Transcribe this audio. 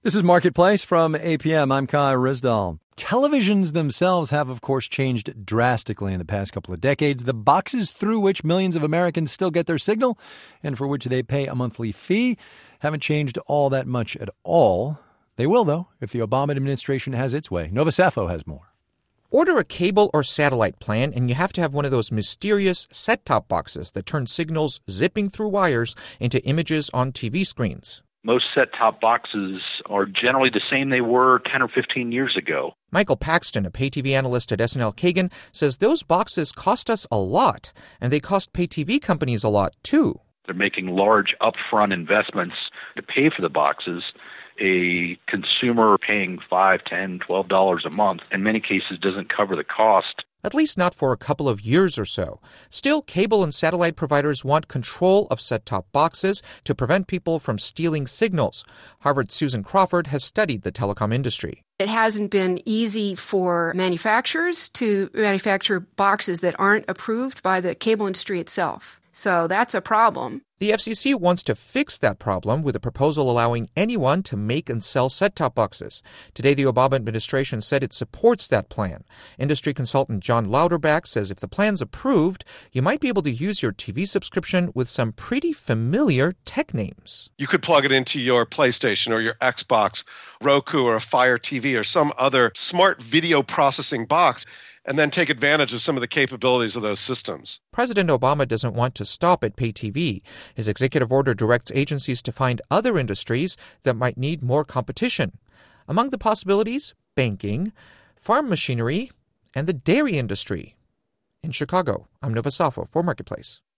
This is Marketplace from APM. I'm Kai Rizdal. Televisions themselves have, of course, changed drastically in the past couple of decades. The boxes through which millions of Americans still get their signal and for which they pay a monthly fee haven't changed all that much at all. They will, though, if the Obama administration has its way. Nova Safo has more. Order a cable or satellite plan, and you have to have one of those mysterious set-top boxes that turn signals zipping through wires into images on TV screens. Most set-top boxes are generally the same they were 10 or 15 years ago. Michael Paxton, a pay-TV analyst at SNL Kagan, says those boxes cost us a lot, and they cost pay-TV companies a lot, too. They're making large upfront investments to pay for the boxes. A consumer paying $5, $10, $12 a month in many cases doesn't cover the cost. At least not for a couple of years or so. Still, cable and satellite providers want control of set-top boxes to prevent people from stealing signals. Harvard's Susan Crawford has studied the telecom industry. It hasn't been easy for manufacturers to manufacture boxes that aren't approved by the cable industry itself. So that's a problem. The FCC wants to fix that problem with a proposal allowing anyone to make and sell set-top boxes. Today, the Obama administration said it supports that plan. Industry consultant John Louderback says if the plan's approved, you might be able to use your TV subscription with some pretty familiar tech names. You could plug it into your PlayStation or your Xbox, Roku or a Fire TV or some other smart video processing box, and then take advantage of some of the capabilities of those systems. President Obama doesn't want to stop at pay TV. His executive order directs agencies to find other industries that might need more competition. Among the possibilities, banking, farm machinery, and the dairy industry. In Chicago, I'm Nova Safo for Marketplace.